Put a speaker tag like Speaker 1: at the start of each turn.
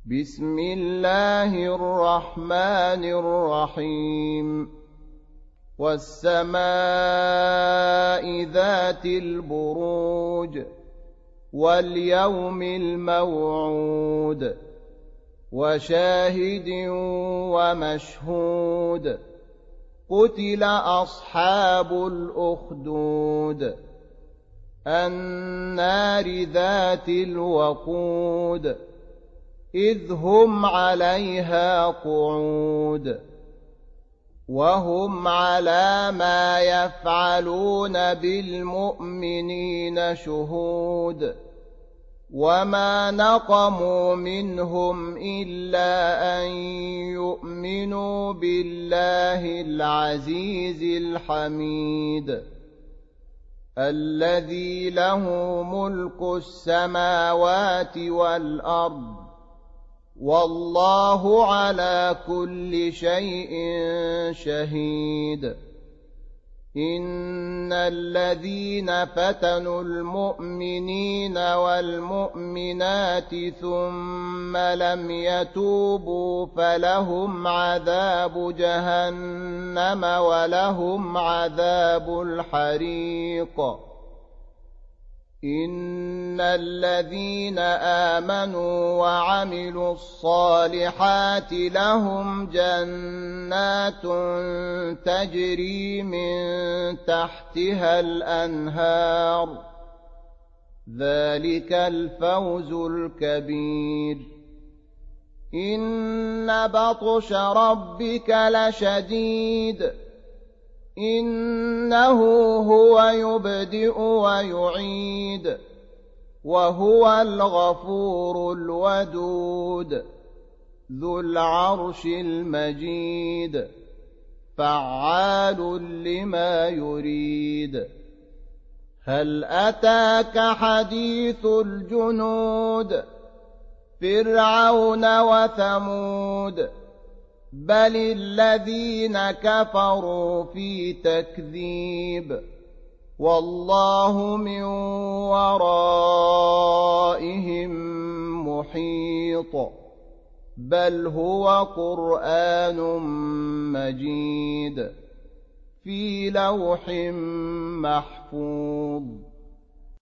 Speaker 1: بسم الله الرحمن الرحيم والسماء ذات البروج واليوم الموعود وشاهد ومشهود قتل أصحاب الأخدود النار ذات الوقود إذ هم عليها قعود وهم على ما يفعلون بالمؤمنين شهود وما نقموا منهم إلا أن يؤمنوا بالله العزيز الحميد الذي له ملك السماوات والأرض والله على كل شيء شهيد إن الذين فتنوا المؤمنين والمؤمنات ثم لم يتوبوا فلهم عذاب جهنم ولهم عذاب الحريق إن الذين آمنوا وعملوا الصالحات لهم جنات تجري من تحتها الأنهار ذلك الفوز الكبير إن بطش ربك لشديد إنه هو يبدئ ويعيد وهو الغفور الودود ذو العرش المجيد فعال لما يريد هل أتاك حديث الجنود فرعون وثمود بل الذين كفروا في تكذيب والله من ورائهم محيط بل هو قرآن مجيد في لوح محفوظ